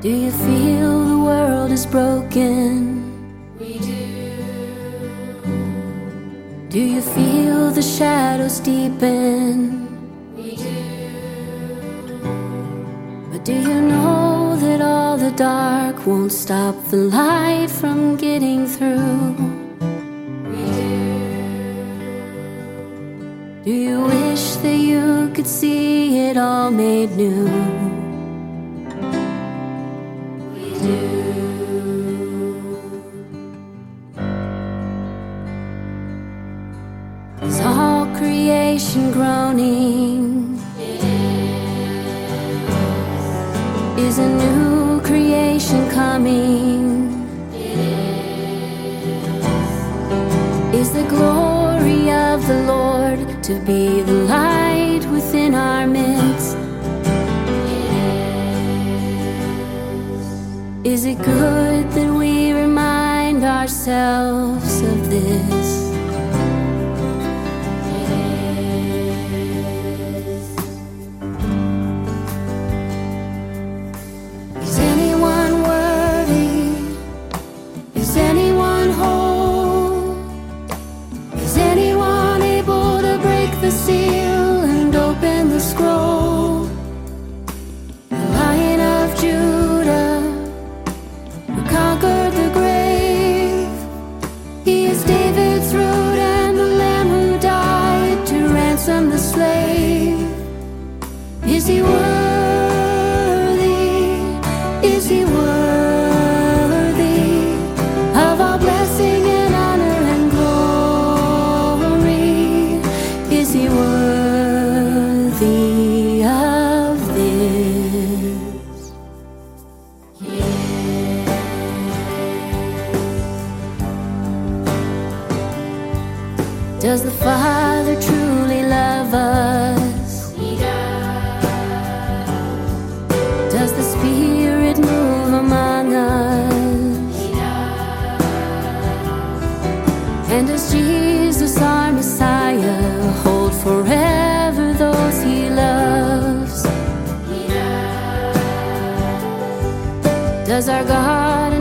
Do you feel the world is broken? We do. Do you feel the shadows deepen? We do. But do you know that all the dark won't stop the light from getting through? We do. Do you wish that you could see it all made new? We do. 'Cause all creation groaning is a new creation coming. Is the glory of the Lord to be the light within our midst? Is it good that we remind ourselves of this? Is anyone worthy? Is anyone whole? Is anyone able to break the seal and open the scroll? The Lion of Judah, who conquered the grave. He is David's root and the Lamb who died to ransom the slave. Is he worthy? Is he worthy of all blessing and honor and glory? Is he worthy of this? Does the Father truly love us? He does. Does the Spirit move among us? He does. And does Jesus, our Messiah, hold forever those he loves? He does. Does our God,